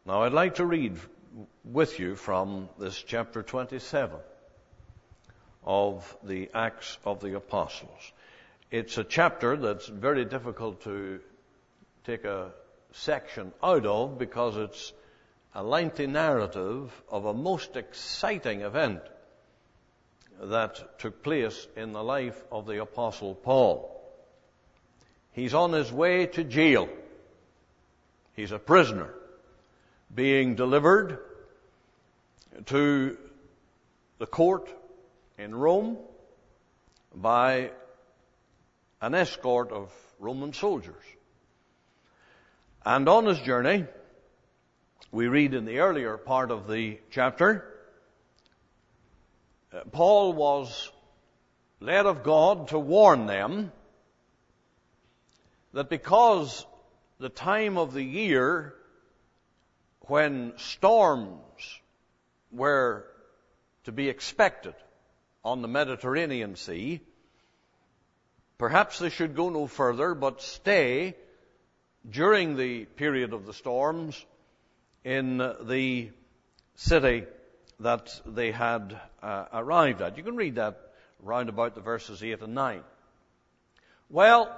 Now I'd like to read with you from this chapter 27 of the Acts of the Apostles. It's a chapter that's very difficult to take a section out of because it's a lengthy narrative of a most exciting event that took place in the life of the Apostle Paul. He's on his way to jail. He's a prisoner being delivered to the court in Rome by an escort of Roman soldiers. And on his journey, we read in the earlier part of the chapter, Paul was led of God to warn them that because the time of the year when storms were to be expected on the Mediterranean Sea, perhaps they should go no further but stay during the period of the storms in the city that they had arrived at. You can read that round about the verses 8 and 9. Well,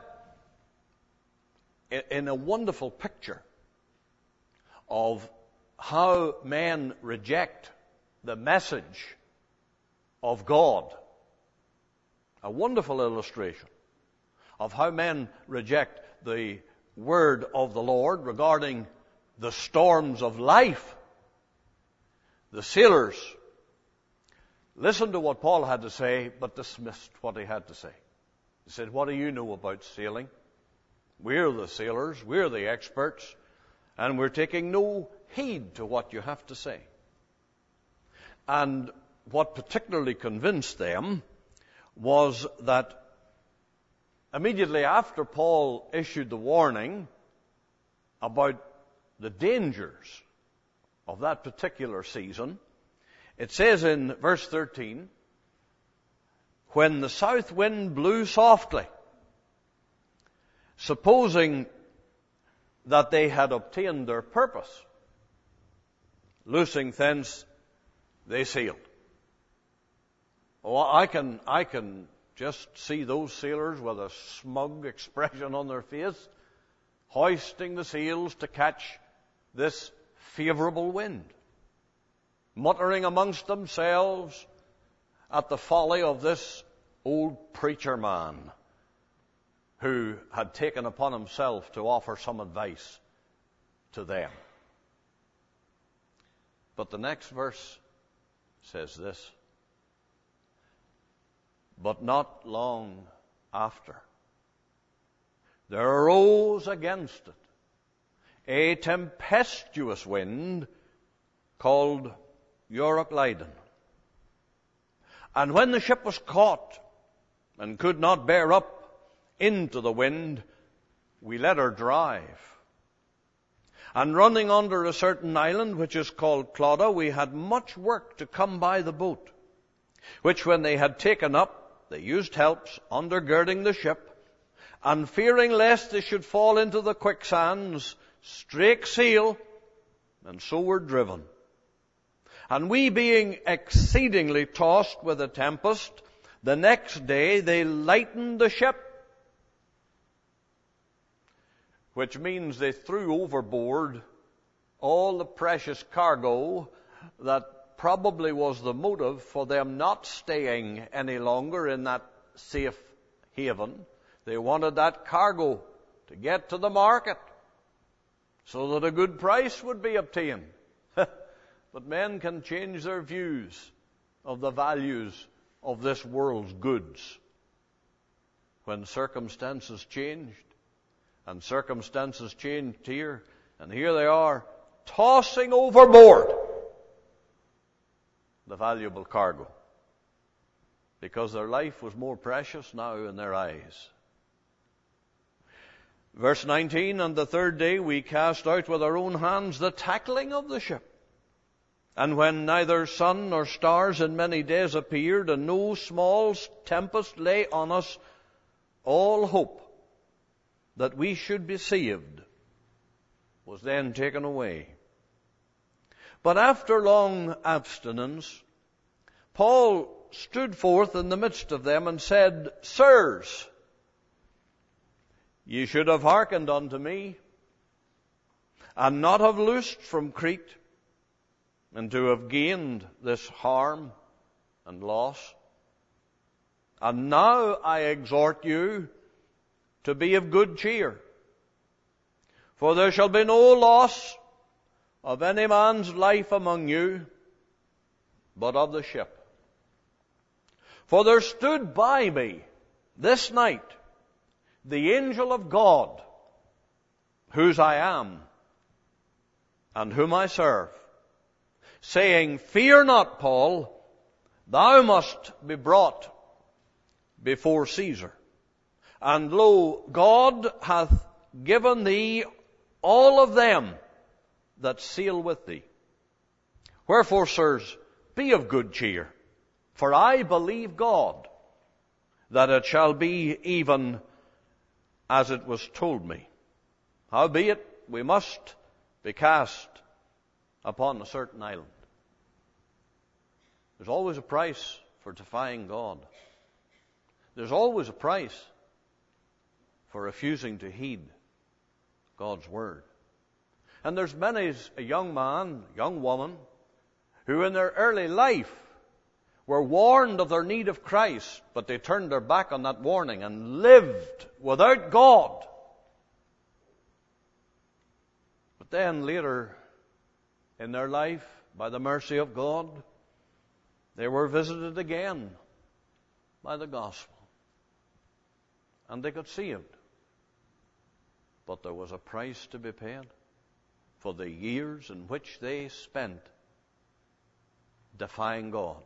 in a wonderful picture of how men reject the message of God, a wonderful illustration of how men reject the word of the Lord regarding the storms of life. The sailors listened to what Paul had to say, but dismissed what he had to say. He said, "What do you know about sailing? We're the sailors, we're the experts, and we're taking no heed to what you have to say." And what particularly convinced them was that immediately after Paul issued the warning about the dangers of that particular season, it says in verse 13, when the south wind blew softly, supposing that they had obtained their purpose, loosing thence, they sailed. Oh, I can just see those sailors with a smug expression on their face, hoisting the sails to catch this favorable wind, muttering amongst themselves at the folly of this old preacher man who had taken upon himself to offer some advice to them. But the next verse says this, but not long after, there arose against it a tempestuous wind called Euroclydon. And when the ship was caught and could not bear up into the wind, we let her drive. And running under a certain island, which is called Clauda, we had much work to come by the boat, which when they had taken up, they used helps, undergirding the ship, and fearing lest they should fall into the quicksands, strake sail, and so were driven. And we being exceedingly tossed with a tempest, the next day they lightened the ship, which means they threw overboard all the precious cargo that probably was the motive for them not staying any longer in that safe haven. They wanted that cargo to get to the market so that a good price would be obtained. But men can change their views of the values of this world's goods when circumstances changed. And circumstances changed here, and here they are tossing overboard the valuable cargo because their life was more precious now in their eyes. Verse 19, and the third day we cast out with our own hands the tackling of the ship. And when neither sun nor stars in many days appeared, and no small tempest lay on us, all hope that we should be saved was then taken away. But after long abstinence, Paul stood forth in the midst of them and said, Sirs, ye should have hearkened unto me, and not have loosed from Crete, and to have gained this harm and loss. And now I exhort you to be of good cheer, for there shall be no loss of any man's life among you, but of the ship. For there stood by me this night the angel of God, whose I am, and whom I serve, saying, Fear not, Paul, thou must be brought before Caesar. And lo, God hath given thee all of them that sail with thee. Wherefore, sirs, be of good cheer, for I believe God, that it shall be even as it was told me. Howbeit, we must be cast upon a certain island. There's always a price for defying God. There's always a price for refusing to heed God's word. And there's many a young man, young woman, who in their early life were warned of their need of Christ, but they turned their back on that warning and lived without God. But then later in their life, by the mercy of God, they were visited again by the gospel. And they got saved. But there was a price to be paid for the years in which they spent defying God.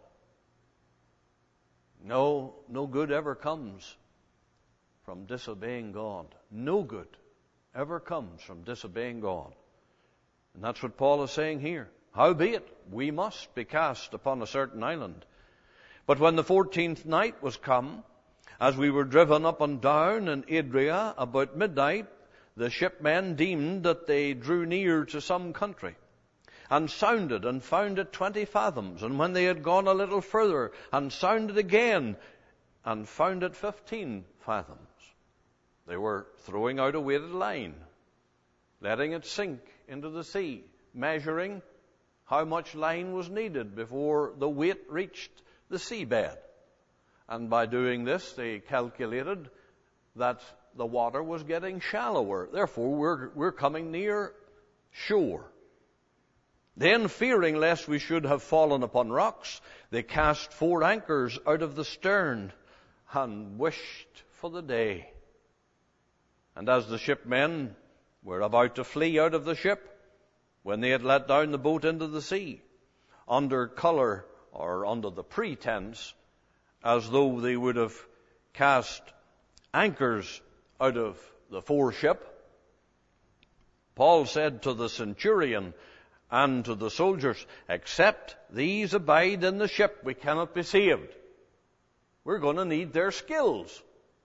No good ever comes from disobeying God. No good ever comes from disobeying God. And that's what Paul is saying here. Howbeit, we must be cast upon a certain island. But when the 14th night was come, as we were driven up and down in Adria about midnight, the shipmen deemed that they drew near to some country, and sounded, and found it 20 fathoms. And when they had gone a little further, and sounded again, and found it 15 fathoms. They were throwing out a weighted line, letting it sink into the sea, measuring how much line was needed before the weight reached the seabed. And by doing this, they calculated that the water was getting shallower. Therefore, we're coming near shore. Then, fearing lest we should have fallen upon rocks, they cast 4 anchors out of the stern and wished for the day. And as the shipmen were about to flee out of the ship, when they had let down the boat into the sea, under color or under the pretense, as though they would have cast anchors out of the foreship, Paul said to the centurion and to the soldiers, Except these abide in the ship, we cannot be saved. We're going to need their skills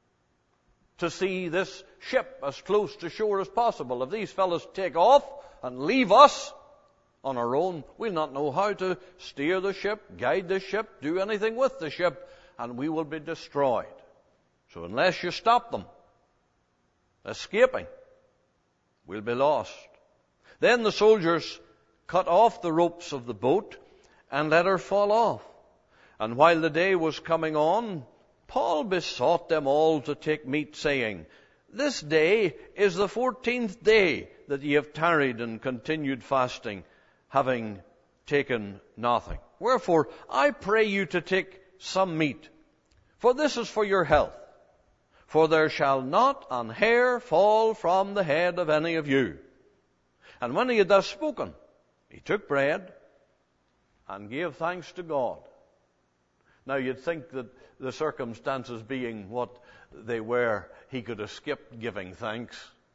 to see this ship as close to shore as possible. If these fellows take off and leave us on our own, we'll not know how to steer the ship, guide the ship, do anything with the ship, and we will be destroyed. So unless you stop them escaping, we'll be lost. Then the soldiers cut off the ropes of the boat and let her fall off. And while the day was coming on, Paul besought them all to take meat, saying, This day is the 14th day that ye have tarried and continued fasting, having taken nothing. Wherefore, I pray you to take some meat, for this is for your health. For there shall not an hair fall from the head of any of you. And when he had thus spoken, he took bread and gave thanks to God. Now you'd think that the circumstances being what they were, he could have skipped giving thanks.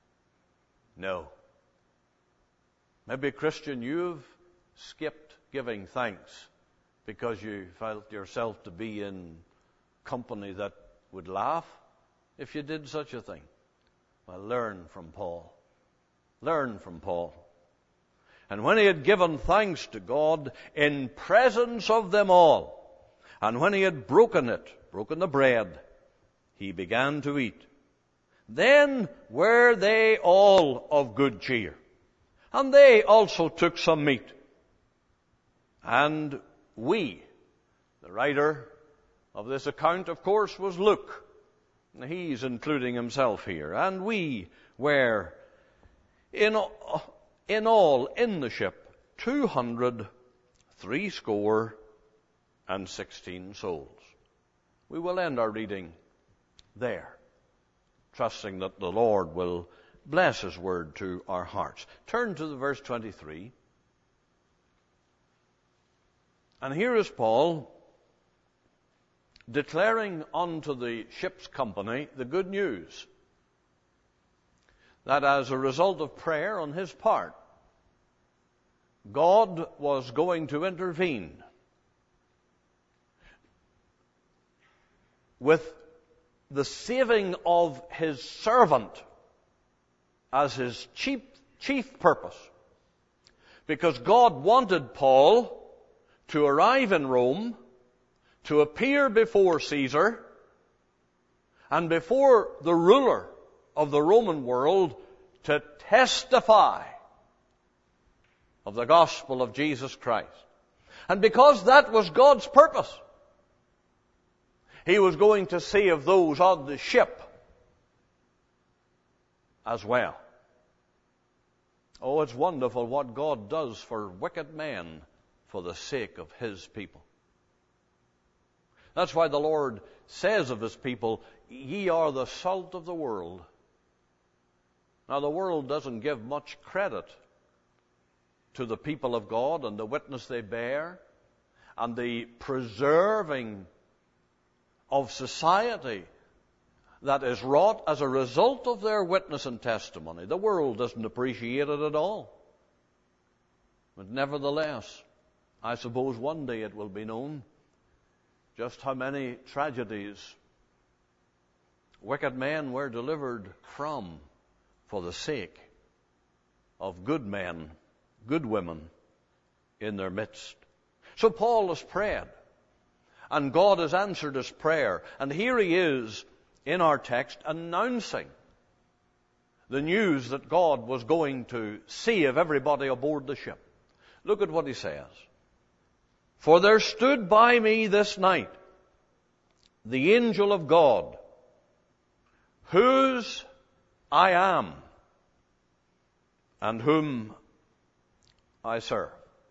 No. Maybe, Christian, you've skipped giving thanks because you felt yourself to be in company that would laugh if you did such a thing. Well, learn from Paul. Learn from Paul. And when he had given thanks to God in presence of them all, and when he had broken the bread, he began to eat. Then were they all of good cheer, and they also took some meat. And we, the writer of this account, of course, was Luke. He's including himself here. And we were in all in the ship 216 souls. We will end our reading there, trusting that the Lord will bless His word to our hearts. Turn to the verse 23. And here is Paul declaring unto the ship's company the good news that as a result of prayer on his part, God was going to intervene with the saving of His servant as His chief purpose. Because God wanted Paul to arrive in Rome, to appear before Caesar, and before the ruler of the Roman world, to testify of the gospel of Jesus Christ. And because that was God's purpose, He was going to save those on the ship as well. Oh, it's wonderful what God does for wicked men for the sake of His people. That's why the Lord says of His people, ye are the salt of the world. Now, the world doesn't give much credit to the people of God and the witness they bear and the preserving of society that is wrought as a result of their witness and testimony. The world doesn't appreciate it at all. But nevertheless, I suppose one day it will be known just how many tragedies wicked men were delivered from for the sake of good men, good women in their midst. So Paul has prayed, and God has answered his prayer. And here he is in our text announcing the news that God was going to save everybody aboard the ship. Look at what he says. For there stood by me this night the angel of God, whose I am and whom I serve.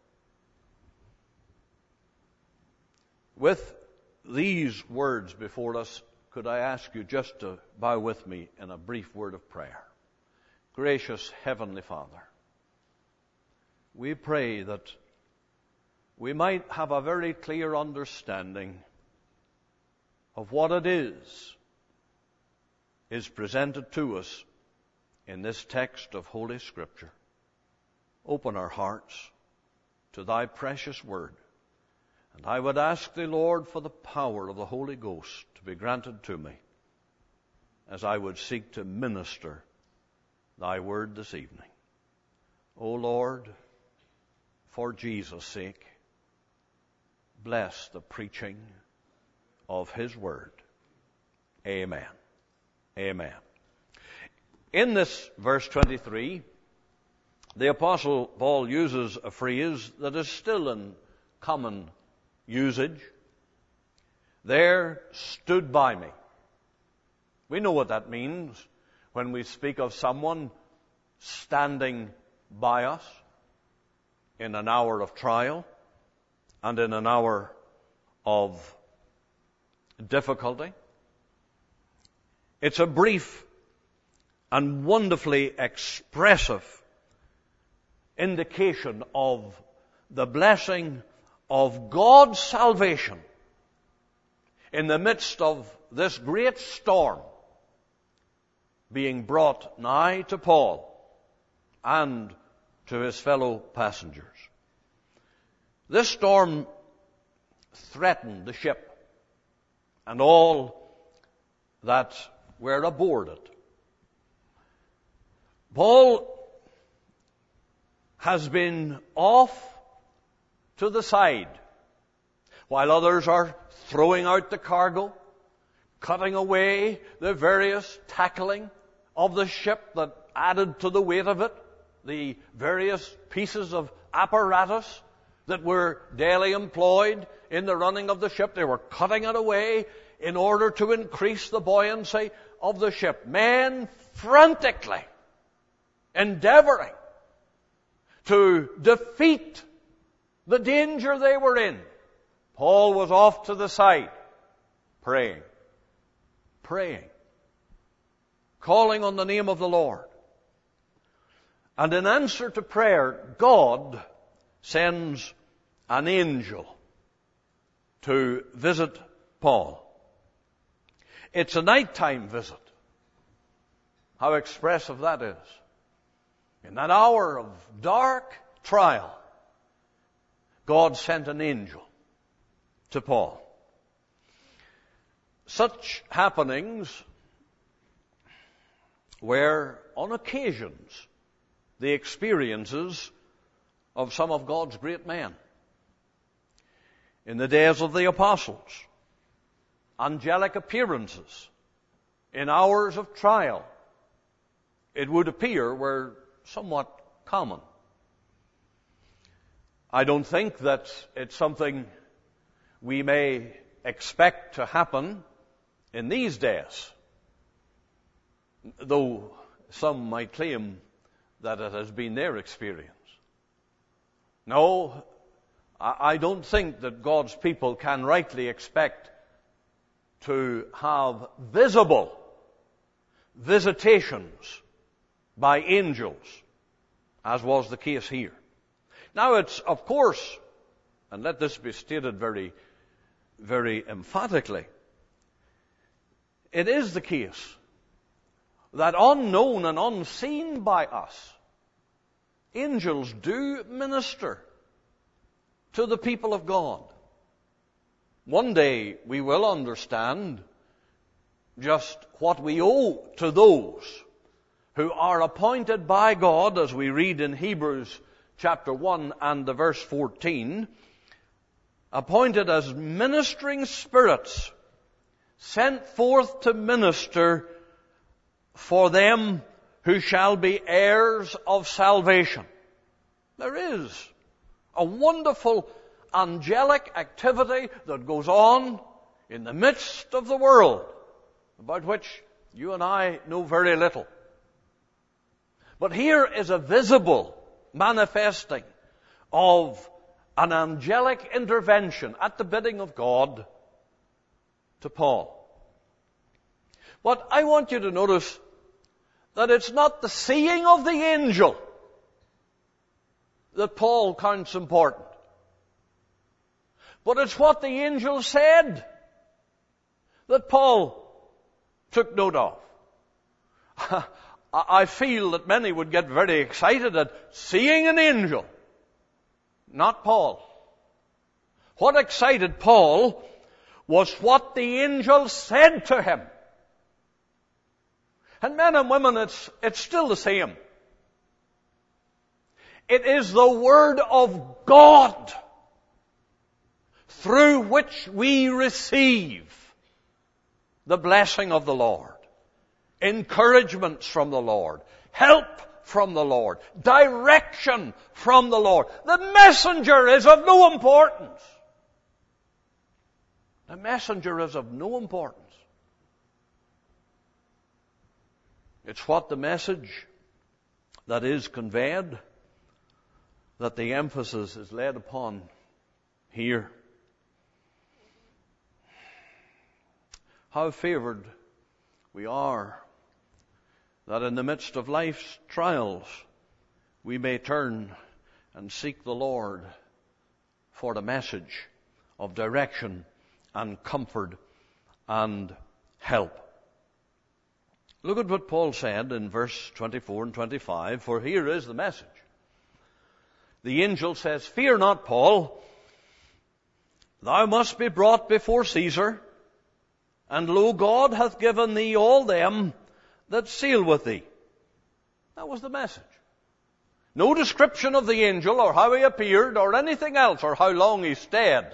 With these words before us, could I ask you just to bow with me in a brief word of prayer? Gracious Heavenly Father, we pray that we might have a very clear understanding of what it is presented to us in this text of Holy Scripture. Open our hearts to Thy precious word. And I would ask Thee, Lord, for the power of the Holy Ghost to be granted to me as I would seek to minister Thy word this evening. O Lord, for Jesus' sake, bless the preaching of His word. Amen. Amen. In this verse 23, the Apostle Paul uses a phrase that is still in common usage. There stood by me. We know what that means when we speak of someone standing by us in an hour of trial and in an hour of difficulty. It's a brief and wonderfully expressive indication of the blessing of God's salvation in the midst of this great storm being brought nigh to Paul and to his fellow passengers. This storm threatened the ship and all that were aboard it. Paul has been off to the side, while others are throwing out the cargo, cutting away the various tackling of the ship that added to the weight of it, the various pieces of apparatus that were daily employed in the running of the ship. They were cutting it away in order to increase the buoyancy of the ship. Men frantically endeavoring to defeat the danger they were in. Paul was off to the side, praying, calling on the name of the Lord. And in answer to prayer, God sends an angel to visit Paul. It's a nighttime visit. How expressive that is. In that hour of dark trial, God sent an angel to Paul. Such happenings were, on occasions, the experiences of some of God's great men. In the days of the apostles, angelic appearances in hours of trial, it would appear, were somewhat common. I don't think that it's something we may expect to happen in these days, though some might claim that it has been their experience. No, I don't think that God's people can rightly expect to have visible visitations by angels, as was the case here. Now it's, of course, and let this be stated very, very emphatically, it is the case that unknown and unseen by us, angels do minister to the people of God. One day we will understand just what we owe to those who are appointed by God, as we read in Hebrews chapter 1 and the verse 14, appointed as ministering spirits, sent forth to minister for them who shall be heirs of salvation. There is a wonderful angelic activity that goes on in the midst of the world, about which you and I know very little. But here is a visible manifesting of an angelic intervention at the bidding of God to Paul. But I want you to notice that it's not the seeing of the angel that Paul counts important, but it's what the angel said that Paul took note of. I feel that many would get very excited at seeing an angel. Not Paul. What excited Paul was what the angel said to him. And men and women, it's still the same. It is the Word of God through which we receive the blessing of the Lord, encouragements from the Lord, help from the Lord, direction from the Lord. The messenger is of no importance. The messenger is of no importance. It's what the message that is conveyed that the emphasis is laid upon here. How favored we are that in the midst of life's trials we may turn and seek the Lord for the message of direction and comfort and help. Look at what Paul said in verse 24 and 25, for here is the message. The angel says, "Fear not, Paul, thou must be brought before Caesar, and lo, God hath given thee all them that sail with thee." That was the message. No description of the angel or how he appeared or anything else or how long he stayed.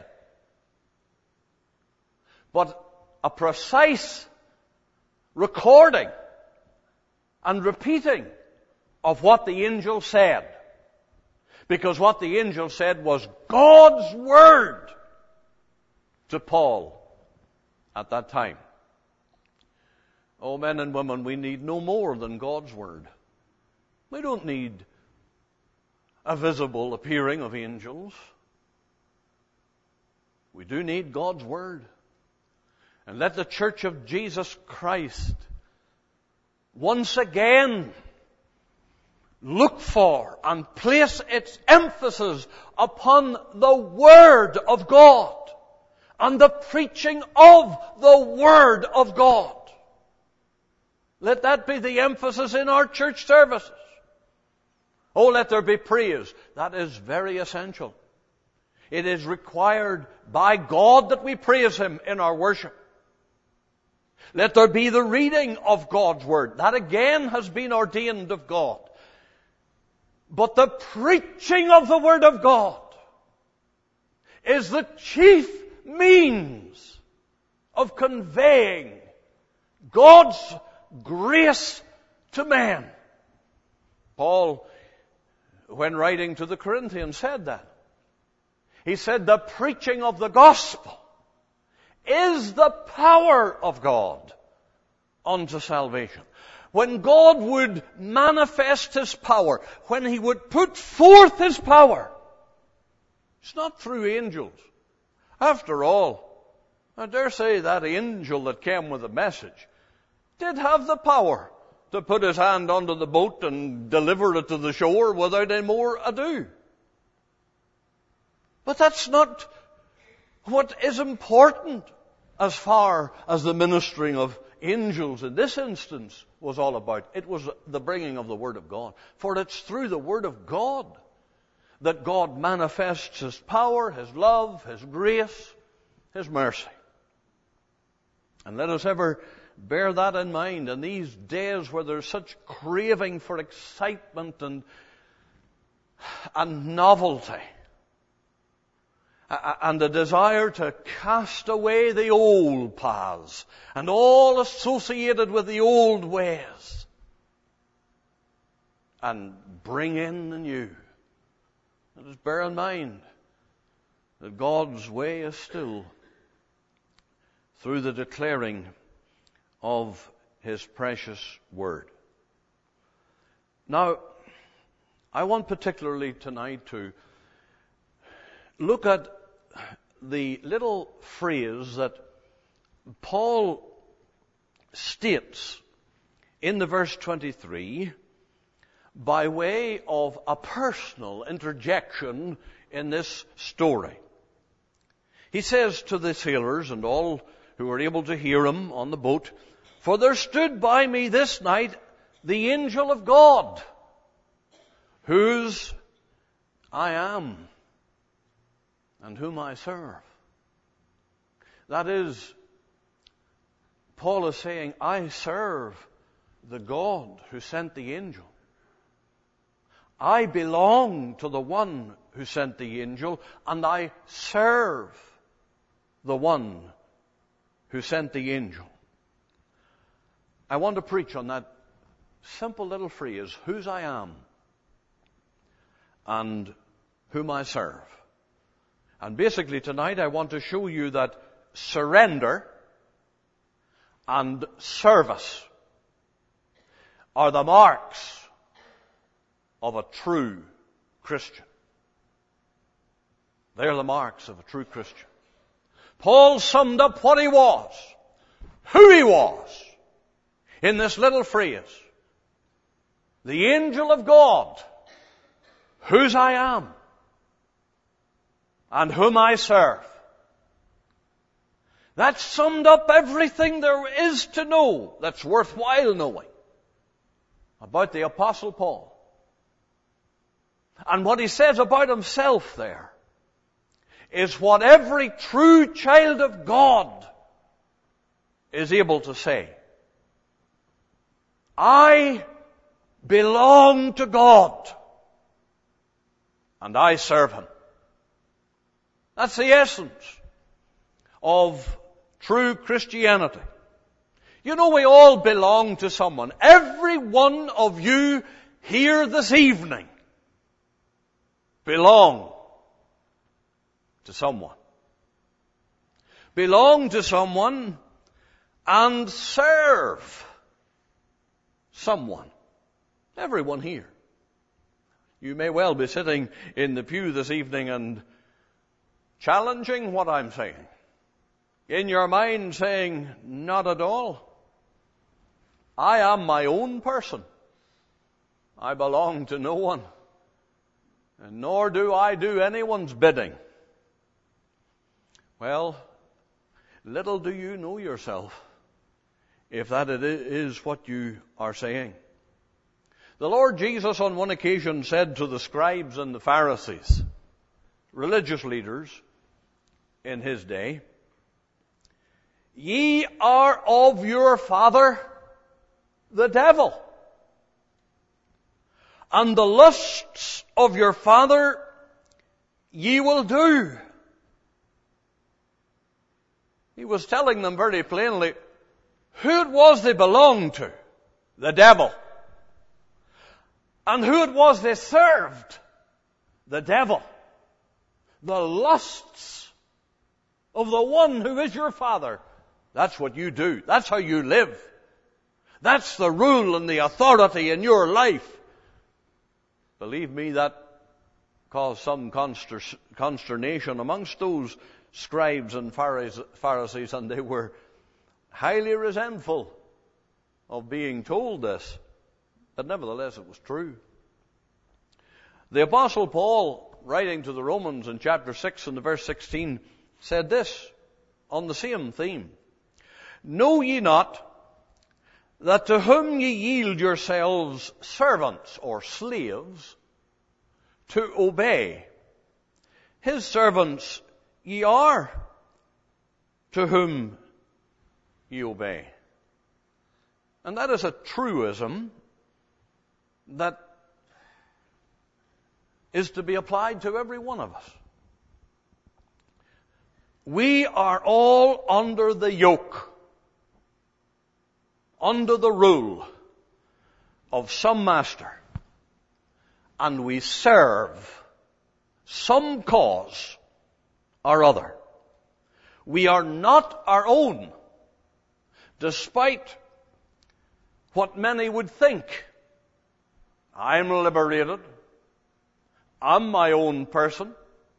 But a precise recording and repeating of what the angel said. Because what the angel said was God's word to Paul at that time. Oh, men and women, we need no more than God's word. We don't need a visible appearing of angels. We do need God's word. And let the Church of Jesus Christ once again look for and place its emphasis upon the Word of God and the preaching of the Word of God. Let that be the emphasis in our church services. Oh, let there be praise. That is very essential. It is required by God that we praise Him in our worship. Let there be the reading of God's Word. That again has been ordained of God. But the preaching of the Word of God is the chief means of conveying God's grace to man. Paul, when writing to the Corinthians, said that. He said, the preaching of the gospel is the power of God unto salvation. When God would manifest His power, when He would put forth His power, it's not through angels. After all, I dare say that angel that came with the message did have the power to put his hand onto the boat and deliver it to the shore without any more ado. But that's not what is important as far as the ministering of angels in this instance was all about. It was the bringing of the Word of God. For it's through the Word of God that God manifests His power, His love, His grace, His mercy. And let us ever bear that in mind in these days where there's such craving for excitement and novelty. And a desire to cast away the old paths and all associated with the old ways and bring in the new. Let us bear in mind that God's way is still through the declaring of His precious Word. Now, I want particularly tonight to look at the little phrase that Paul states in the verse 23 by way of a personal interjection in this story. He says to the sailors and all who were able to hear him on the boat, "For there stood by me this night the angel of God, whose I am, and whom I serve." That is, Paul is saying, I serve the God who sent the angel. I belong to the one who sent the angel, and I serve the one who sent the angel. I want to preach on that simple little phrase, whose I am and whom I serve. And basically tonight I want to show you that surrender and service are the marks of a true Christian. They're the marks of a true Christian. Paul summed up what he was, who he was, in this little phrase. The angel of God, whose I am, and whom I serve. That summed up everything there is to know that's worthwhile knowing about the Apostle Paul. And what he says about himself there is what every true child of God is able to say. I belong to God. and I serve him. That's the essence of true Christianity. You know, we all belong to someone. Every one of you here this evening belong to someone. Belong to someone and serve someone. Everyone here. You may well be sitting in the pew this evening and challenging what I'm saying. In your mind saying, not at all. I am my own person. I belong to no one. And nor do I do anyone's bidding. Well, little do you know yourself if that is what you are saying. The Lord Jesus on one occasion said to the scribes and the Pharisees, religious leaders in his day, "Ye are of your father, the devil, and the lusts of your father ye will do." He was telling them very plainly who it was they belonged to, the devil. And who it was they served, the devil. The lusts of the one who is your father. That's what you do. That's how you live. That's the rule and the authority in your life. Believe me, that caused some consternation amongst those scribes and Pharisees, and they were highly resentful of being told this. But nevertheless, it was true. The Apostle Paul, writing to the Romans in chapter 6 and verse 16, said this on the same theme. "Know ye not that to whom ye yield yourselves servants or slaves to obey, his servants ye are to whom ye obey." And that is a truism that is to be applied to every one of us. We are all under the yoke, under the rule of some master, and we serve some cause or other. We are not our own, despite what many would think. I'm liberated. I'm my own person.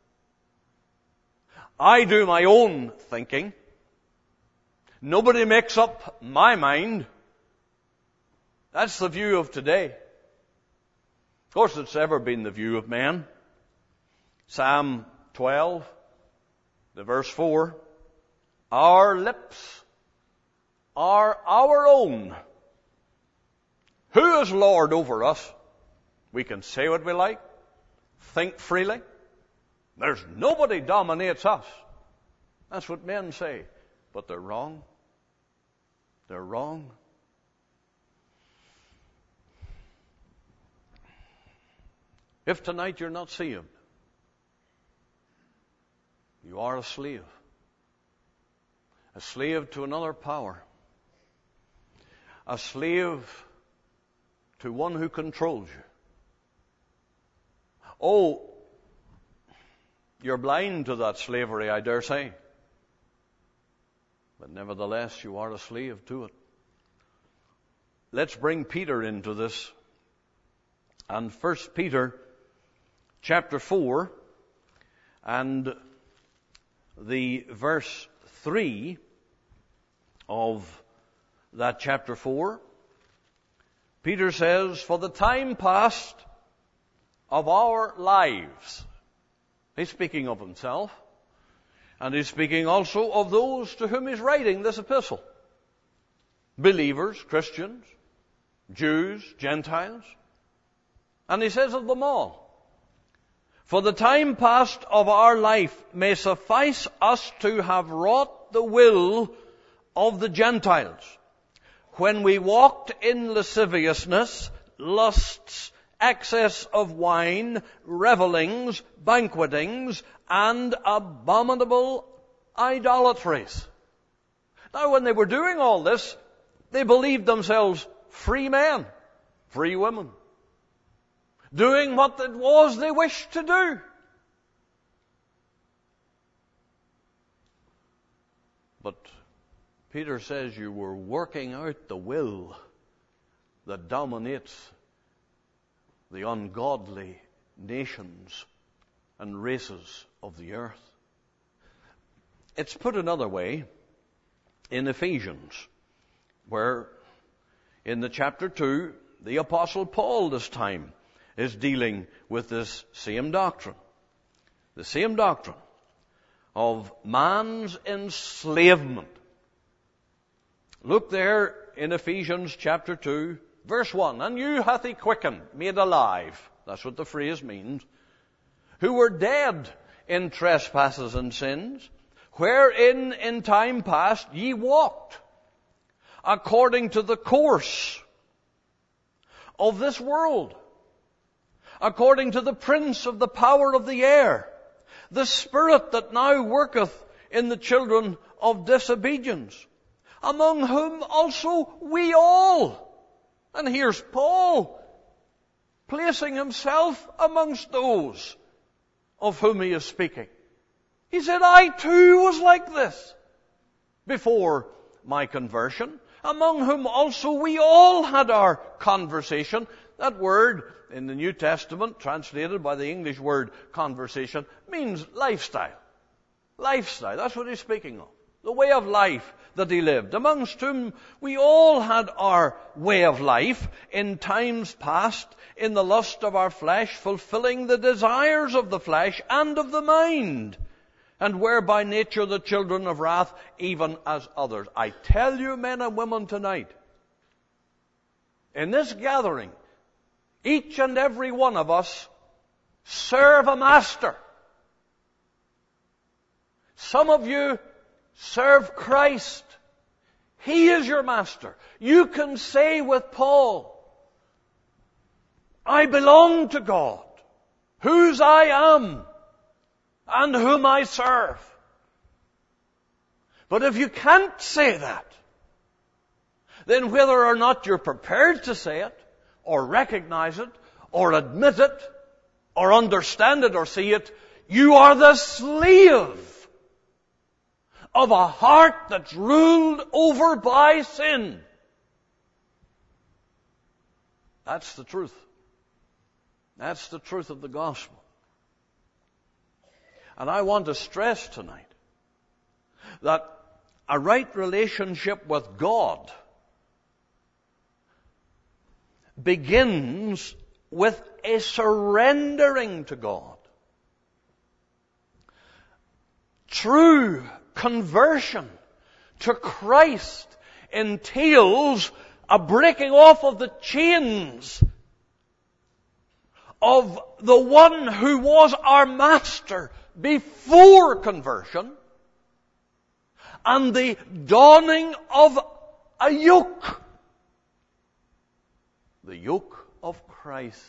I do my own thinking. Nobody makes up my mind. That's the view of today. Of course, it's ever been the view of man. Psalm 12, the verse 4, "Our lips are our own. Who is Lord over us? We can say what we like, think freely. There's nobody dominates us." That's what men say. But they're wrong. They're wrong. If tonight you're not saved, you are a slave. A slave to another power. A slave to one who controls you. Oh, you're blind to that slavery, I dare say. But nevertheless, you are a slave to it. Let's bring Peter into this. And 1 Peter chapter 4 and the verse 3 of that chapter 4, Peter says, "For the time past of our lives." He's speaking of himself, and he's speaking also of those to whom he's writing this epistle. Believers, Christians, Jews, Gentiles. And he says of them all, "For the time past of our life may suffice us to have wrought the will of the Gentiles, when we walked in lasciviousness, lusts, excess of wine, revellings, banquetings, and abominable idolatries. Now, when they were doing all this, they believed themselves free men, free women, doing what it was they wished to do. But Peter says you were working out the will that dominates the ungodly nations and races of the earth. It's put another way in Ephesians, where in the chapter 2, the Apostle Paul this time is dealing with this same doctrine. The same doctrine of man's enslavement. Look there in Ephesians chapter 2, verse 1. And you hath he quickened, made alive. That's what the phrase means. Who were dead in trespasses and sins, wherein in time past ye walked, according to the course of this world, according to the prince of the power of the air, the spirit that now worketh in the children of disobedience, among whom also we all. And here's Paul placing himself amongst those of whom he is speaking. He said, I too was like this before my conversion, among whom also we all had our conversation. That word in the New Testament, translated by the English word conversation, means lifestyle. Lifestyle, that's what he's speaking of. The way of life that he lived, amongst whom we all had our way of life in times past, in the lust of our flesh, fulfilling the desires of the flesh and of the mind, and were by nature the children of wrath, even as others. I tell you, men and women, tonight, in this gathering, each and every one of us serve a master. Some of you serve Christ. He is your master. You can say with Paul, I belong to God, whose I am, and whom I serve. But if you can't say that, then whether or not you're prepared to say it, or recognize it, or admit it, or understand it, or see it, you are the slave of a heart that's ruled over by sin. That's the truth. That's the truth of the gospel. And I want to stress tonight that a right relationship with God begins with a surrendering to God. True conversion to Christ entails a breaking off of the chains of the one who was our master before conversion, and the dawning of a yoke. The yoke of Christ.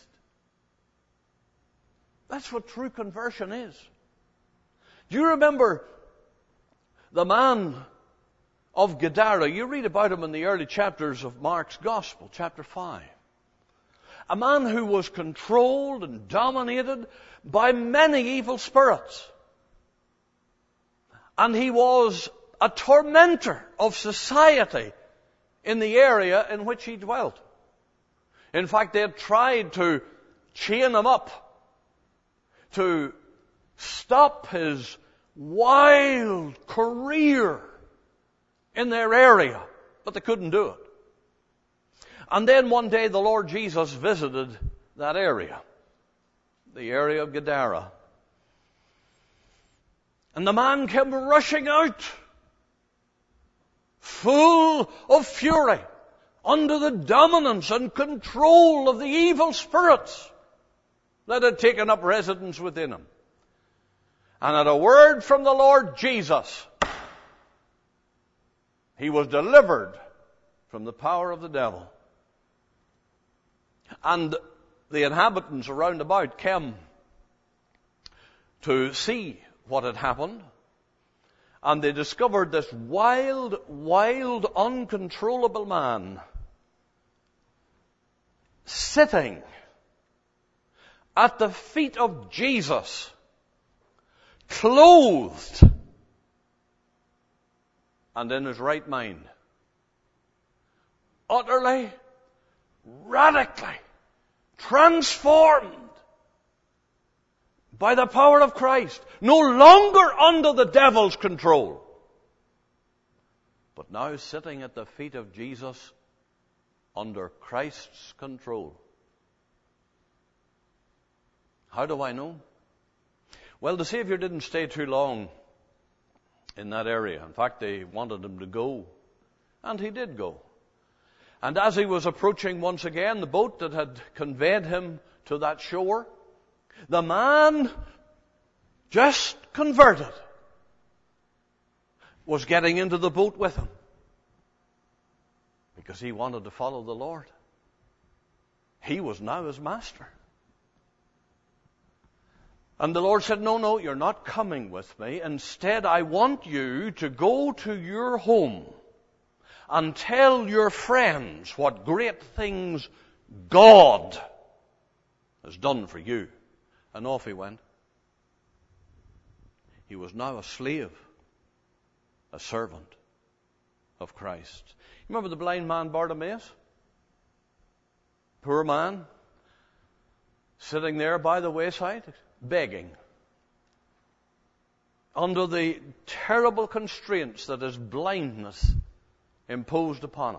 That's what true conversion is. Do you remember the man of Gadara? You read about him in the early chapters of Mark's Gospel, chapter 5. A man who was controlled and dominated by many evil spirits. And he was a tormentor of society in the area in which he dwelt. In fact, they had tried to chain him up to stop his wild career in their area, but they couldn't do it. And then one day the Lord Jesus visited that area, the area of Gadara. And the man came rushing out, full of fury, under the dominance and control of the evil spirits that had taken up residence within him. And at a word from the Lord Jesus, he was delivered from the power of the devil. And the inhabitants around about came to see what had happened, and they discovered this wild, uncontrollable man sitting at the feet of Jesus, clothed and in his right mind. Utterly, radically transformed by the power of Christ. No longer under the devil's control, but now sitting at the feet of Jesus under Christ's control. How do I know? Well, the Savior didn't stay too long in that area. In fact, they wanted him to go, and he did go. And as he was approaching once again the boat that had conveyed him to that shore, the man, just converted, was getting into the boat with him because he wanted to follow the Lord. He was now his master. And the Lord said, no, you're not coming with me. Instead, I want you to go to your home and tell your friends what great things God has done for you. And off he went. He was now a slave, a servant of Christ. You remember the blind man Bartimaeus? Poor man, sitting there by the wayside, begging, under the terrible constraints that his blindness imposed upon him.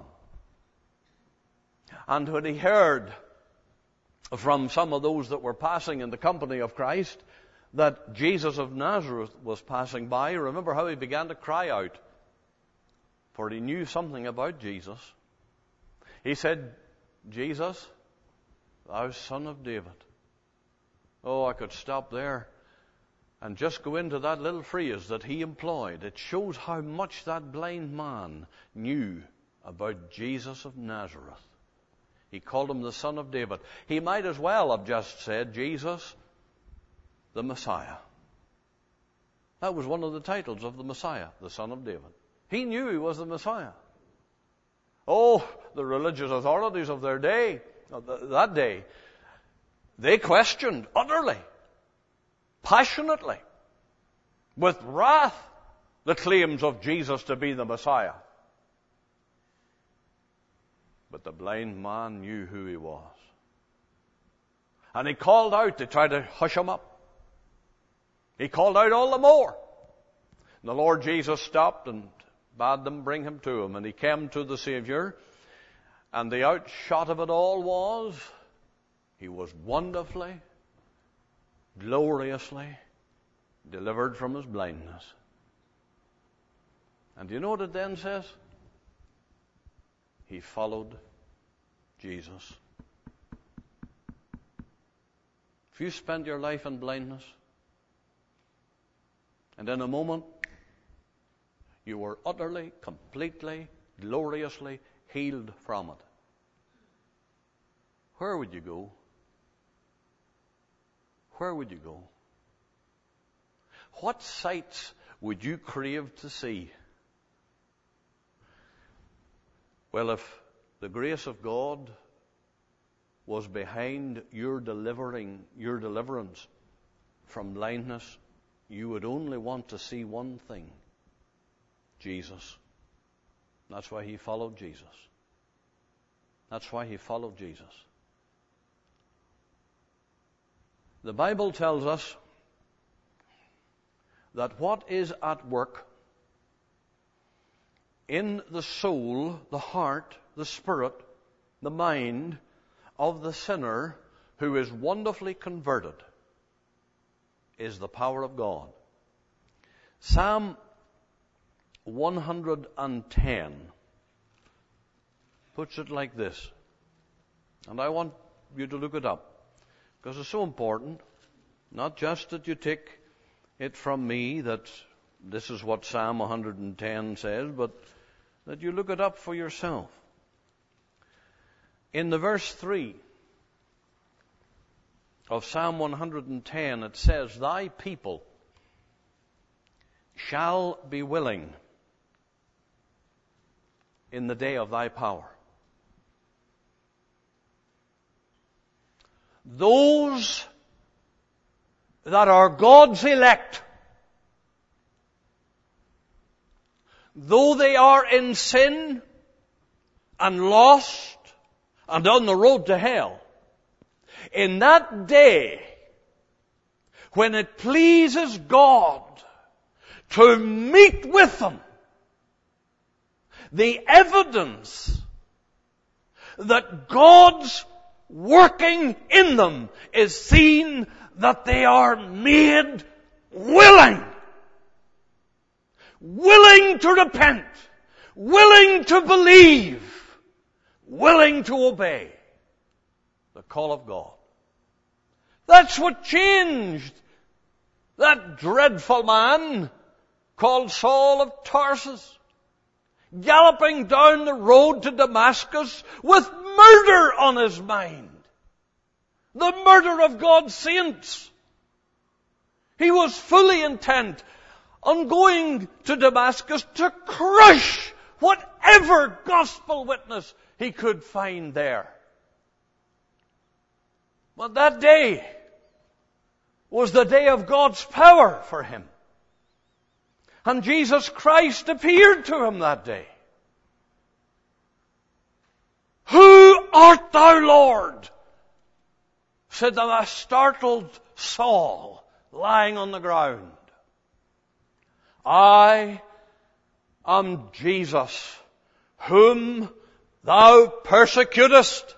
And when he heard from some of those that were passing in the company of Christ that Jesus of Nazareth was passing by, remember how he began to cry out, for he knew something about Jesus. He said, Jesus, thou Son of David. Oh, I could stop there and just go into that little phrase that he employed. It shows how much that blind man knew about Jesus of Nazareth. He called him the Son of David. He might as well have just said, Jesus, the Messiah. That was one of the titles of the Messiah, the Son of David. He knew he was the Messiah. Oh, the religious authorities of their day, that day, they questioned utterly, passionately, with wrath, the claims of Jesus to be the Messiah. But the blind man knew who he was. And he called out to try to hush him up. He called out all the more. And the Lord Jesus stopped and bade them bring him to him. And he came to the Savior. And the outshot of it all was, he was wonderfully, gloriously delivered from his blindness. And do you know what it then says? He followed Jesus. If you spent your life in blindness, and in a moment you were utterly, completely, gloriously healed from it, where would you go? Where would you go? What sights would you crave to see? Well, if the grace of God was behind your deliverance from blindness, you would only want to see one thing: Jesus. That's why he followed Jesus. That's why he followed Jesus. The Bible tells us that what is at work in the soul, the heart, the spirit, the mind of the sinner who is wonderfully converted is the power of God. Psalm 110 puts it like this, and I want you to look it up because it's so important, not just that you take it from me that this is what Psalm 110 says, but that you look it up for yourself. In the verse 3, of Psalm 110, it says, "Thy people shall be willing in the day of thy power." Those that are God's elect, though they are in sin and lost and on the road to hell, in that day, when it pleases God to meet with them, the evidence that God's working in them is seen that they are made willing. Willing to repent. Willing to believe. Willing to obey the call of God. That's what changed that dreadful man called Saul of Tarsus, galloping down the road to Damascus with murder on his mind. The murder of God's saints. He was fully intent on going to Damascus to crush whatever gospel witness he could find there. But that day was the day of God's power for him. And Jesus Christ appeared to him that day. "Who art thou, Lord?" said the startled Saul, lying on the ground. "I am Jesus, whom thou persecutest."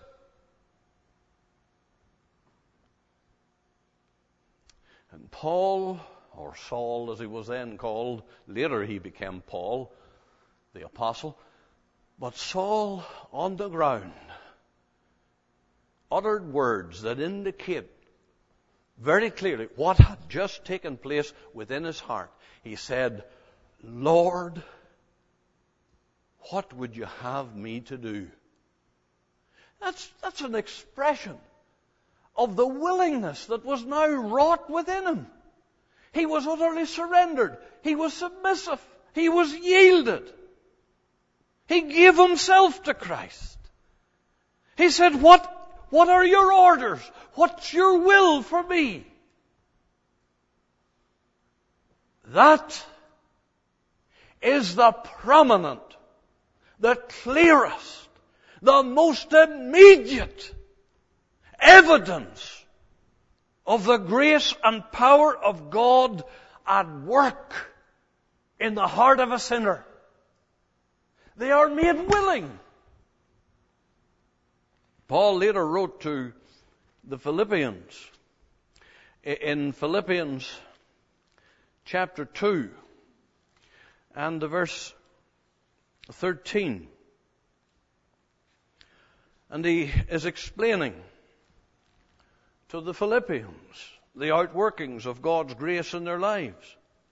And Paul, or Saul as he was then called, later he became Paul, the apostle, but Saul on the ground uttered words that indicate very clearly what had just taken place within his heart. He said, "Lord, what would you have me to do?" That's an expression of the willingness that was now wrought within him. He was utterly surrendered. He was submissive. He was yielded. He gave himself to Christ. He said, What are your orders? What's your will for me?" That is the prominent, the clearest, the most immediate evidence of the grace and power of God at work in the heart of a sinner. They are made willing. Paul later wrote to the Philippians, in Philippians chapter 2 and the verse 13. And he is explaining to the Philippians the outworkings of God's grace in their lives.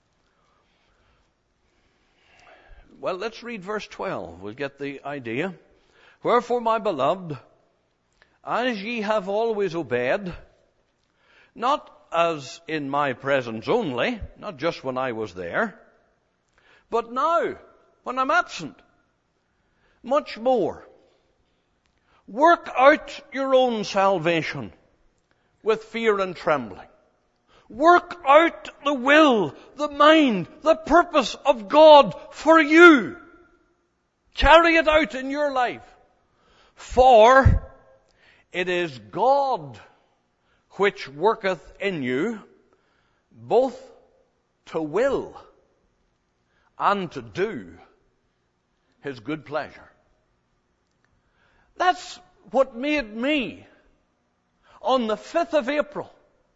Well, let's read verse 12. We'll get the idea. "Wherefore, my beloved, as ye have always obeyed, not as in my presence only," not just when I was there, "but now, when I'm absent, much more. Work out your own salvation with fear and trembling." Work out the will, the mind, the purpose of God for you. Carry it out in your life. "For it is God which worketh in you, both to will and to do His good pleasure." That's what made me, on the 5th of April,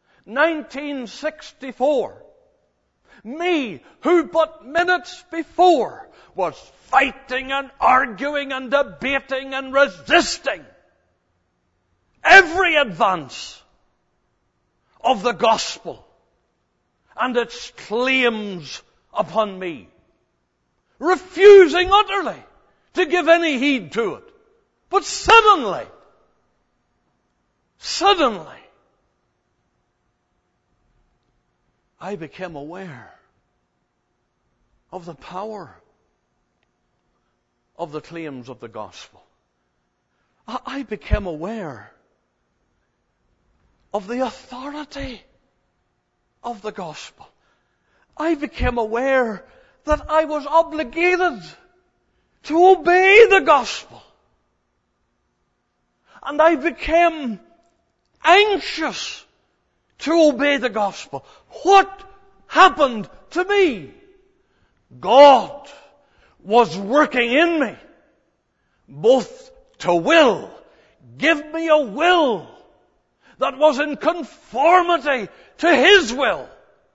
1964, me who but minutes before was fighting and arguing and debating and resisting every advance of the gospel and its claims upon me, refusing utterly to give any heed to it. But suddenly, I became aware of the power of the claims of the gospel. I became aware of the authority of the gospel. I became aware that I was obligated to obey the gospel. And I became anxious to obey the gospel. What happened to me? God was working in me, both to will, give me a will that was in conformity to His will.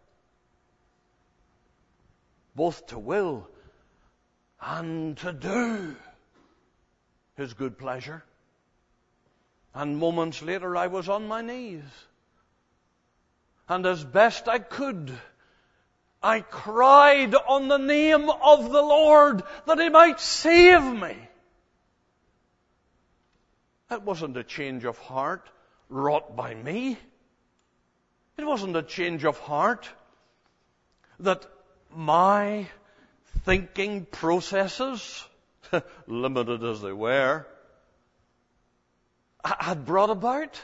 Both to will and to do His good pleasure. And moments later I was on my knees. And as best I could, I cried on the name of the Lord that He might save me. That wasn't a change of heart wrought by me. It wasn't a change of heart that my thinking processes, limited as they were, had brought about.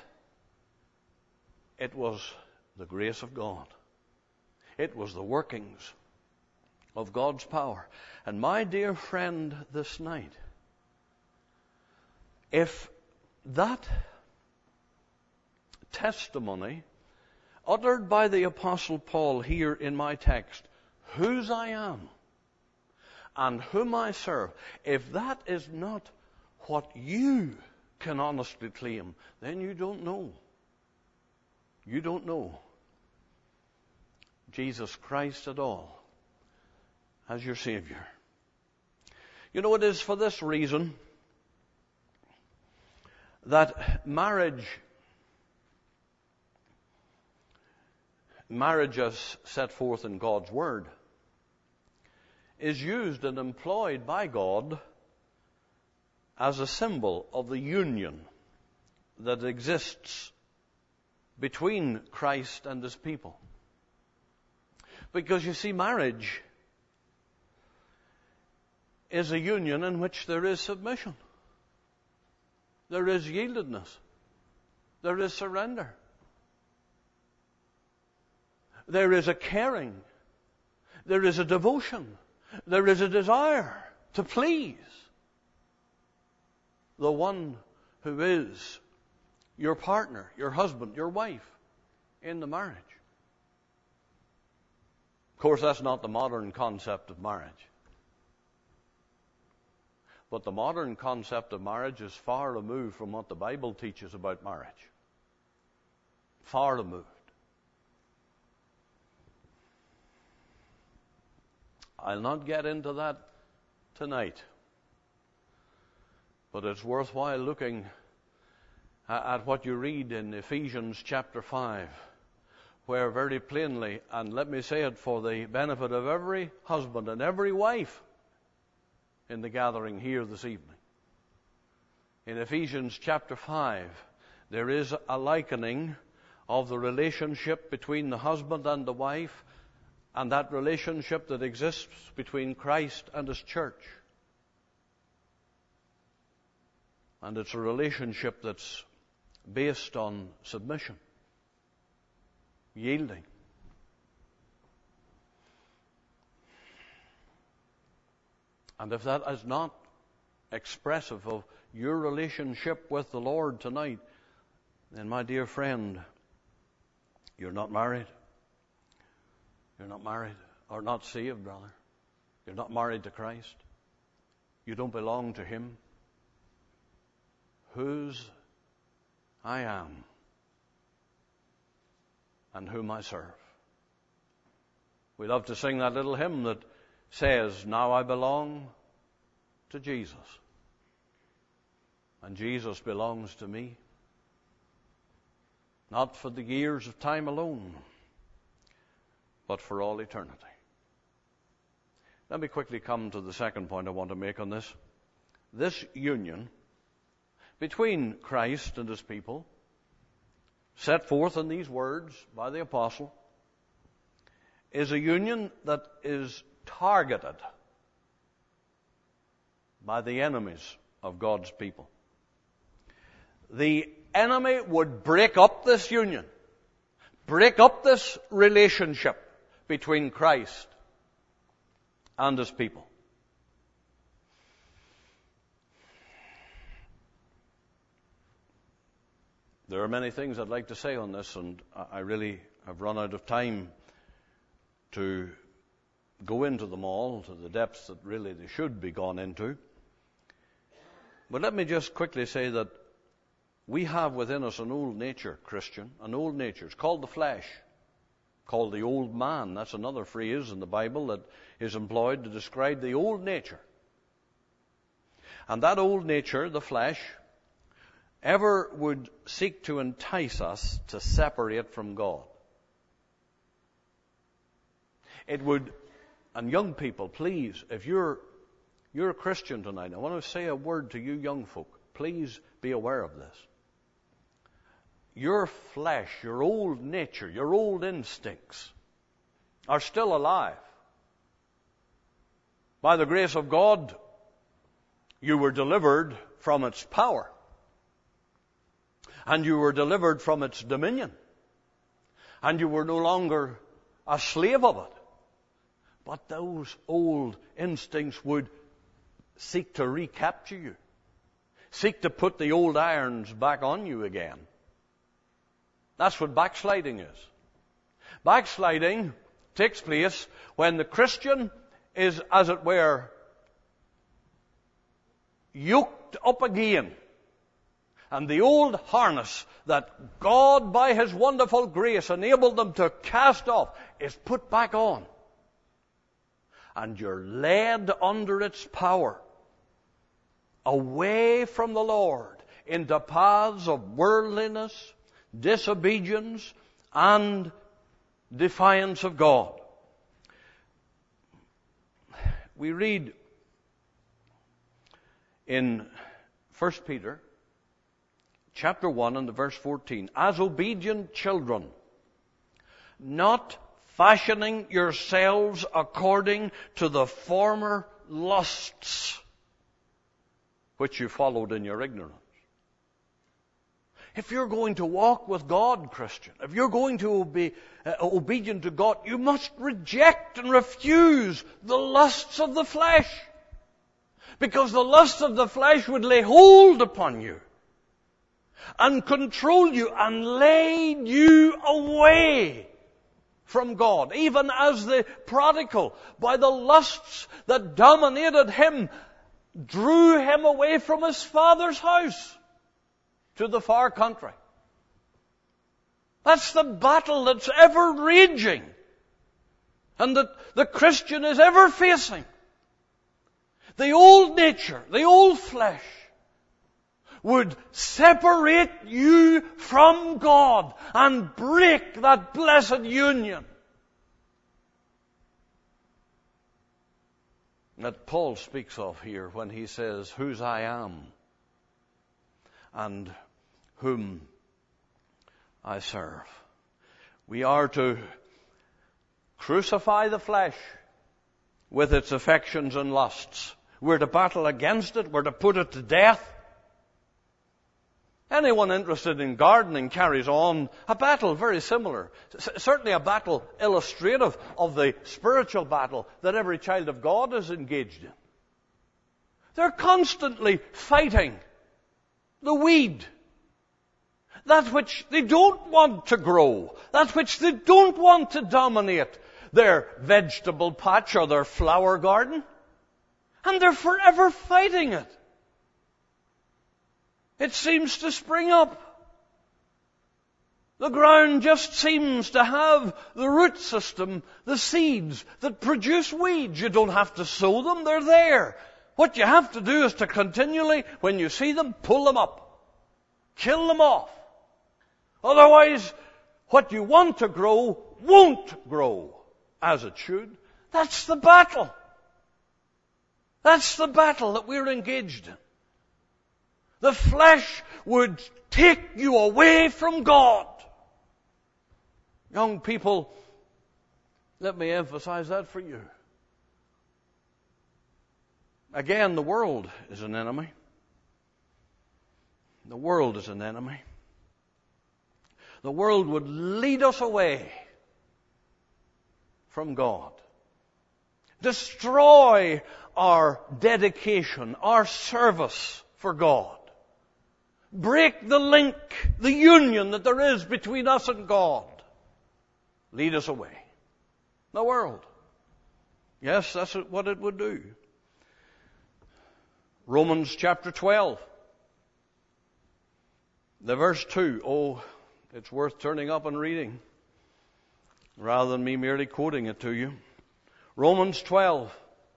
It was the grace of God. It was the workings of God's power. And my dear friend, this night, if that testimony uttered by the Apostle Paul here in my text, whose I am and whom I serve, if that is not what you can honestly claim, then you don't know. You don't know Jesus Christ at all as your Savior. You know, it is for this reason that marriage as set forth in God's Word is used and employed by God as a symbol of the union that exists between Christ and His people. Because you see, marriage is a union in which there is submission. There is yieldedness. There is surrender. There is a caring. There is a devotion. There is a desire to please the one who is your partner, your husband, your wife in the marriage. Of course, that's not the modern concept of marriage. But the modern concept of marriage is far removed from what the Bible teaches about marriage. Far removed. I'll not get into that tonight. But it's worthwhile looking at what you read in Ephesians chapter 5, where very plainly, and let me say it for the benefit of every husband and every wife in the gathering here this evening. In Ephesians chapter 5, there is a likening of the relationship between the husband and the wife, and that relationship that exists between Christ and His church. And it's a relationship that's based on submission, yielding. And if that is not expressive of your relationship with the Lord tonight, then my dear friend, you're not married. You're not married, or not saved, rather. You're not married to Christ. You don't belong to Him. Whose I am and whom I serve. We love to sing that little hymn that says, now I belong to Jesus, and Jesus belongs to me, not for the years of time alone, but for all eternity. Let me quickly come to the second point I want to make on this. This union between Christ and His people, set forth in these words by the apostle, is a union that is targeted by the enemies of God's people. The enemy would break up this union, break up this relationship between Christ and His people. There are many things I'd like to say on this, and I really have run out of time to go into them all to the depths that really they should be gone into. But let me just quickly say that we have within us an old nature, Christian, an old nature. It's called the flesh, called the old man. That's another phrase in the Bible that is employed to describe the old nature. And that old nature, the flesh, ever would seek to entice us to separate from God. It would, and young people, please, if you're a Christian tonight, I want to say a word to you young folk. Please be aware of this. Your flesh, your old nature, your old instincts are still alive. By the grace of God, you were delivered from its power. And you were delivered from its dominion. And you were no longer a slave of it. But those old instincts would seek to recapture you. Seek to put the old irons back on you again. That's what backsliding is. Backsliding takes place when the Christian is, as it were, yoked up again. And the old harness that God, by His wonderful grace, enabled them to cast off is put back on. And you're led under its power away from the Lord into paths of worldliness, disobedience, and defiance of God. We read in 1 Peter chapter 1 and verse 14, as obedient children, not fashioning yourselves according to the former lusts which you followed in your ignorance. If you're going to walk with God, Christian, if you're going to be obedient to God, you must reject and refuse the lusts of the flesh. Because the lusts of the flesh would lay hold upon you and control you and lead you away from God. Even as the prodigal, by the lusts that dominated him, drew him away from his father's house to the far country. That's the battle that's ever raging and that the Christian is ever facing. The old nature, the old flesh, would separate you from God and break that blessed union that Paul speaks of here when he says, whose I am and whom I serve. We are to crucify the flesh with its affections and lusts. We're to battle against it. We're to put it to death. Anyone interested in gardening carries on a battle very similar. Certainly a battle illustrative of the spiritual battle that every child of God is engaged in. They're constantly fighting the weed. That which they don't want to grow. That which they don't want to dominate their vegetable patch or their flower garden. And they're forever fighting it. It seems to spring up. The ground just seems to have the root system, the seeds that produce weeds. You don't have to sow them, they're there. What you have to do is to continually, when you see them, pull them up. Kill them off. Otherwise, what you want to grow won't grow as it should. That's the battle. That's the battle that we're engaged in. The flesh would take you away from God. Young people, Let me emphasize that for you. Again, the world is an enemy. The world is an enemy. The world would lead us away from God. Destroy our dedication, our service for God. Break the link, the union that there is between us and God. Lead us away. The world. Yes, that's what it would do. Romans chapter 12. The verse 2. Oh, it's worth turning up and reading rather than me merely quoting it to you. Romans 12.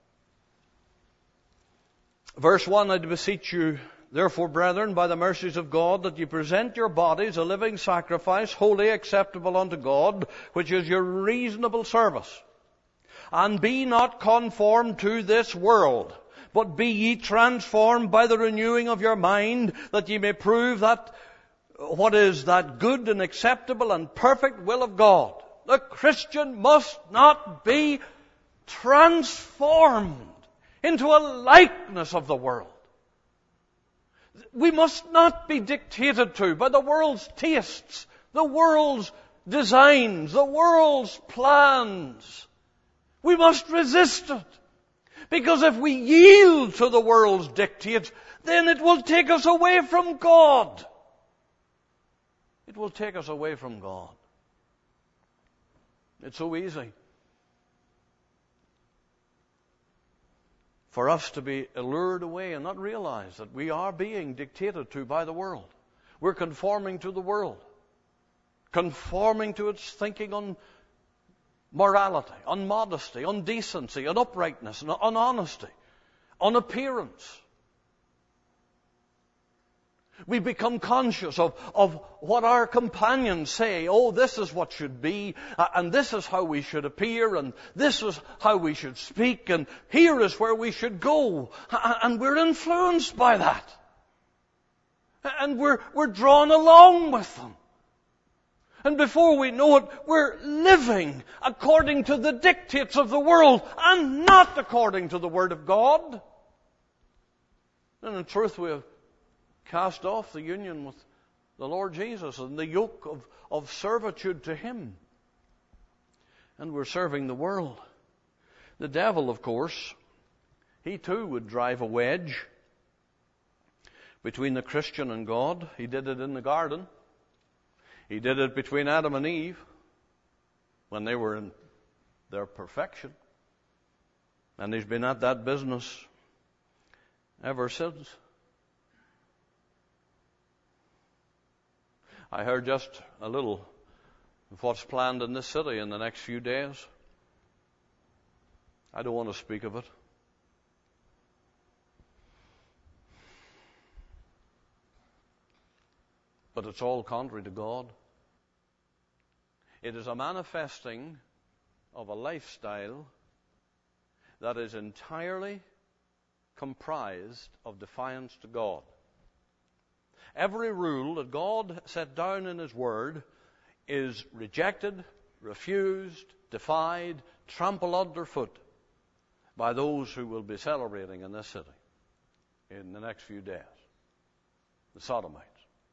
Verse 1, I beseech you, therefore, brethren, by the mercies of God, that you present your bodies a living sacrifice, wholly acceptable unto God, which is your reasonable service. And be not conformed to this world, but be ye transformed by the renewing of your mind, that ye may prove that what is that good and acceptable and perfect will of God. The Christian must not be transformed into a likeness of the world. We must not be dictated to by the world's tastes, the world's designs, the world's plans. We must resist it. Because if we yield to the world's dictates, then it will take us away from God. It will take us away from God. It's so easy for us to be allured away and not realize that we are being dictated to by the world. We're conforming to the world. Conforming to its thinking on morality, on modesty, on decency, on uprightness, on honesty, on appearance. We become conscious of what our companions say. Oh, this is what should be, and this is how we should appear, and this is how we should speak, and here is where we should go. And we're influenced by that. And we're drawn along with them. And before we know it, we're living according to the dictates of the world and not according to the Word of God. And in truth, we have cast off the union with the Lord Jesus and the yoke of servitude to Him. And we're serving the world. The devil, of course, he too would drive a wedge between the Christian and God. He did it in the garden. He did it between Adam and Eve when they were in their perfection. And he's been at that business ever since. I heard just a little of what's planned in this city in the next few days. I don't want to speak of it. But it's all contrary to God. It is a manifesting of a lifestyle that is entirely comprised of defiance to God. Every rule that God set down in His Word is rejected, refused, defied, trampled underfoot by those who will be celebrating in this city in the next few days. The Sodomites.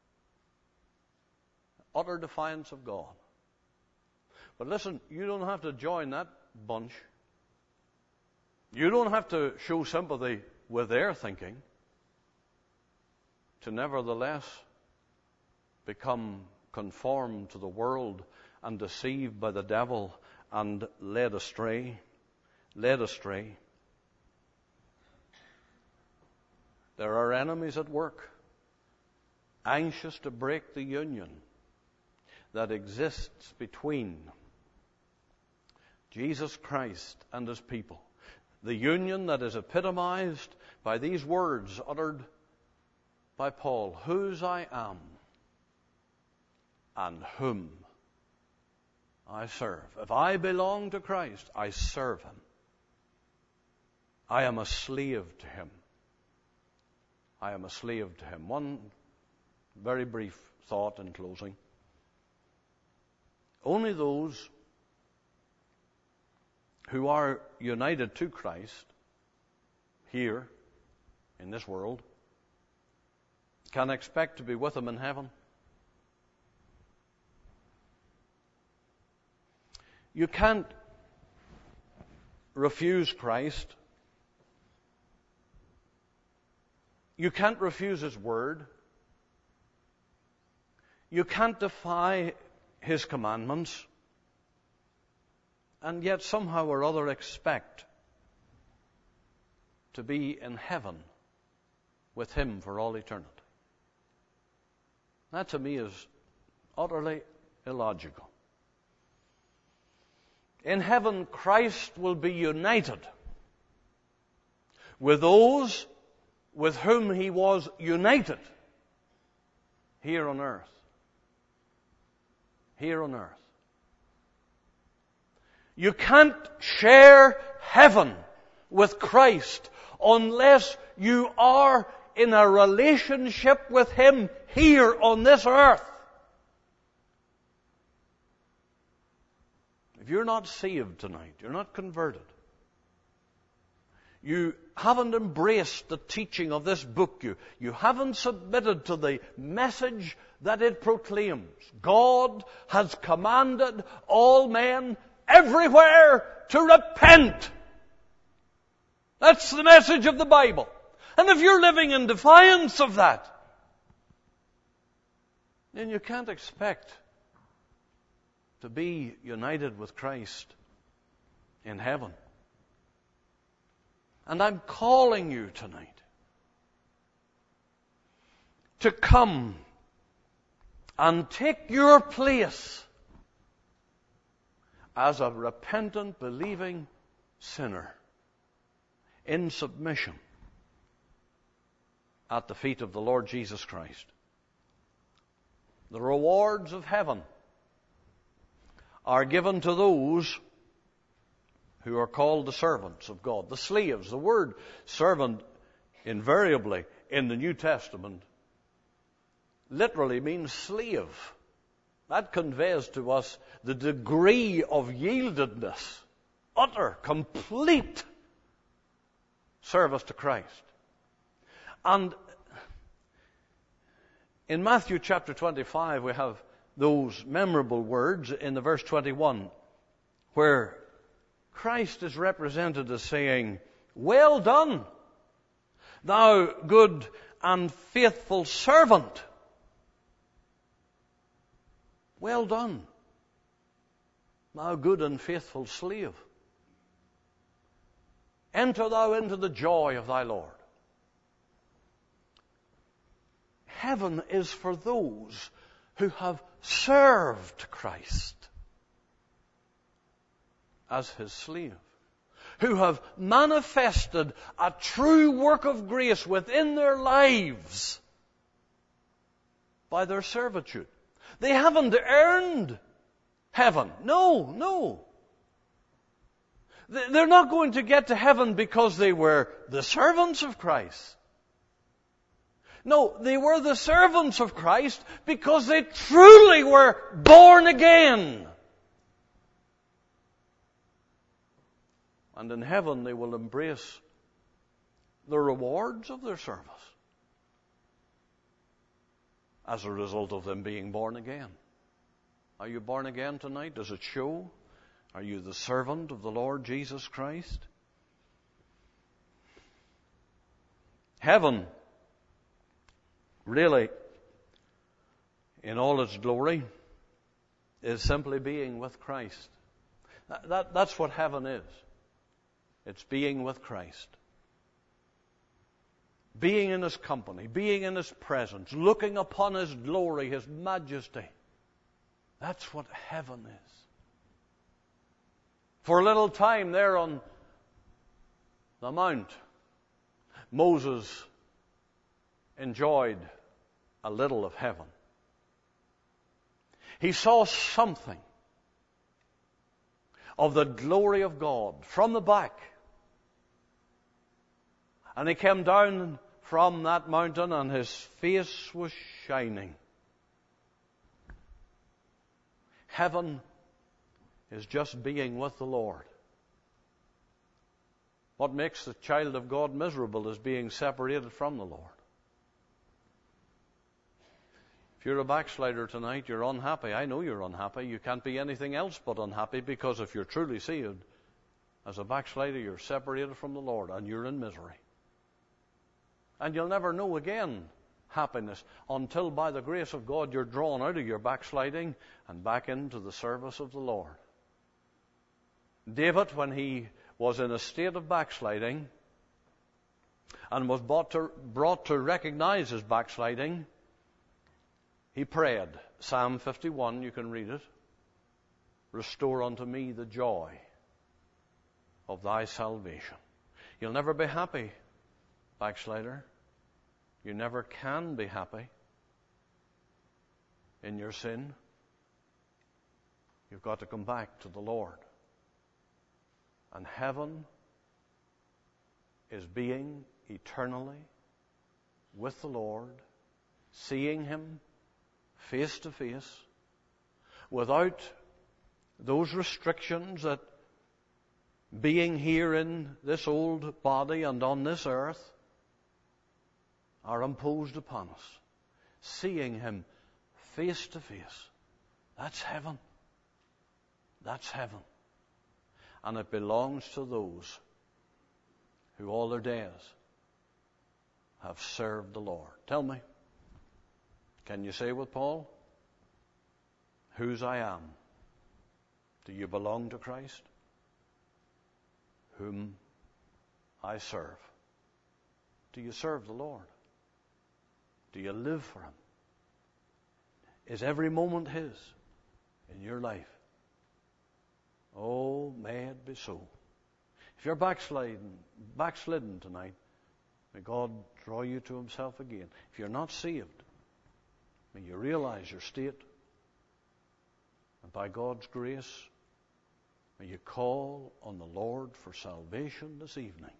Utter defiance of God. But listen, you don't have to join that bunch. You don't have to show sympathy with their thinking to nevertheless become conformed to the world and deceived by the devil and led astray. Led astray. There are enemies at work, anxious to break the union that exists between Jesus Christ and His people. The union that is epitomized by these words uttered by Paul, whose I am and whom I serve. If I belong to Christ, I serve Him. I am a slave to Him. I am a slave to Him. One very brief thought in closing. Only those who are united to Christ here in this world can expect to be with Him in heaven? You can't refuse Christ. You can't refuse His Word. You can't defy His commandments, and yet somehow or other expect to be in heaven with Him for all eternity. That to me is utterly illogical. In heaven, Christ will be united with those with whom He was united here on earth. Here on earth. You can't share heaven with Christ unless you are in a relationship with Him here on this earth. If you're not saved tonight, you're not converted, you haven't embraced the teaching of this book, you haven't submitted to the message that it proclaims. God has commanded all men everywhere to repent. That's the message of the Bible. And if you're living in defiance of that, then you can't expect to be united with Christ in heaven. And I'm calling you tonight to come and take your place as a repentant, believing sinner in submission at the feet of the Lord Jesus Christ. The rewards of heaven are given to those who are called the servants of God, the slaves. The word servant invariably in the New Testament literally means slave. That conveys to us the degree of yieldedness, utter, complete service to Christ. And in Matthew chapter 25, we have those memorable words in the verse 21, where Christ is represented as saying, "Well done, thou good and faithful servant. Well done, thou good and faithful slave. Enter thou into the joy of thy Lord." Heaven is for those who have served Christ as His slave, who have manifested a true work of grace within their lives by their servitude. They haven't earned heaven. No. They're not going to get to heaven because they were the servants of Christ. No, they were the servants of Christ because they truly were born again. And in heaven they will embrace the rewards of their service as a result of them being born again. Are you born again tonight? Does it show? Are you the servant of the Lord Jesus Christ? Heaven, really, in all its glory, is simply being with Christ. That's what heaven is. It's being with Christ. Being in His company, being in His presence, looking upon His glory, His majesty. That's what heaven is. For a little time there on the mount, Moses enjoyed a little of heaven. He saw something of the glory of God from the back. And he came down from that mountain and his face was shining. Heaven is just being with the Lord. What makes the child of God miserable is being separated from the Lord. If you're a backslider tonight, you're unhappy. I know you're unhappy. You can't be anything else but unhappy, because if you're truly saved, as a backslider, you're separated from the Lord and you're in misery. And you'll never know again happiness until, by the grace of God, you're drawn out of your backsliding and back into the service of the Lord. David, when he was in a state of backsliding and was brought to recognize his backsliding, he prayed. Psalm 51, you can read it. Restore unto me the joy of thy salvation. You'll never be happy, backslider. You never can be happy in your sin. You've got to come back to the Lord. And heaven is being eternally with the Lord, seeing Him face to face, without those restrictions that being here in this old body and on this earth are imposed upon us. Seeing Him face to face. That's heaven. That's heaven. And it belongs to those who all their days have served the Lord. Tell me, can you say with Paul, whose I am? Do you belong to Christ? Whom I serve. Do you serve the Lord? Do you live for Him? Is every moment His in your life? Oh, may it be so. If you're backslidden tonight, may God draw you to Himself again. If you're not saved, may you realize your state, and by God's grace, may you call on the Lord for salvation this evening,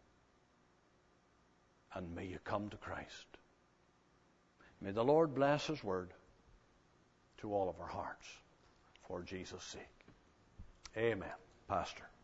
and may you come to Christ. May the Lord bless His word to all of our hearts, for Jesus' sake. Amen. Pastor.